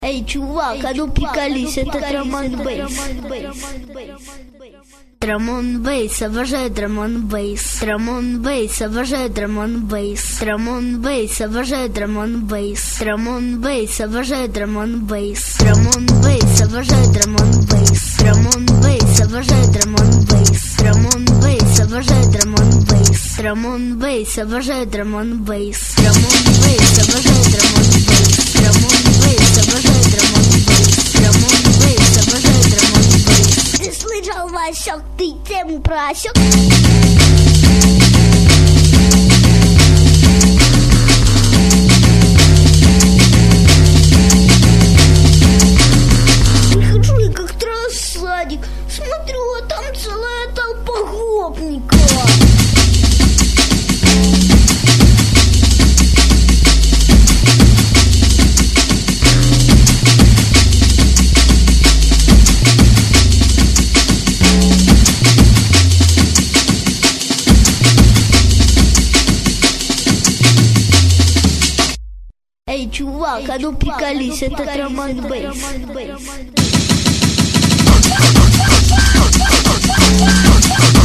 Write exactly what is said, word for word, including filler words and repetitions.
Эй, чувак, а ну приколись, это драм-н-бейс. Драм-н-бейс, обожаю драм-н-бейс. Драм-н-бейс, обожаю драм-н-бейс. Драм-н-бейс, обожаю драм-н-бейс. Драм-н-бейс, обожаю драм-н-бейс. Драм-н-бейс, обожаю драм-н-бейс. Драм-н-бейс, обожаю драм-н-бейс. Драм-н-бейс, обожаю драм-н-бейс. Драм-н-бейс, обожаю драм-н-бейс. Драм-н-бейс, обожаю драм-н-бейс. Драм-н-бейс, обожаю драм-н-бейс. Драм-н-бейс, обожаю драм-н-бейс. Ты слышал, Васек, ты тему просек? Прихожу я как-то раз в садик, смотрю, а там целая толпа гопников. Эй, чувак, а ну приколись, это драм-н-бейс. We'll be right back.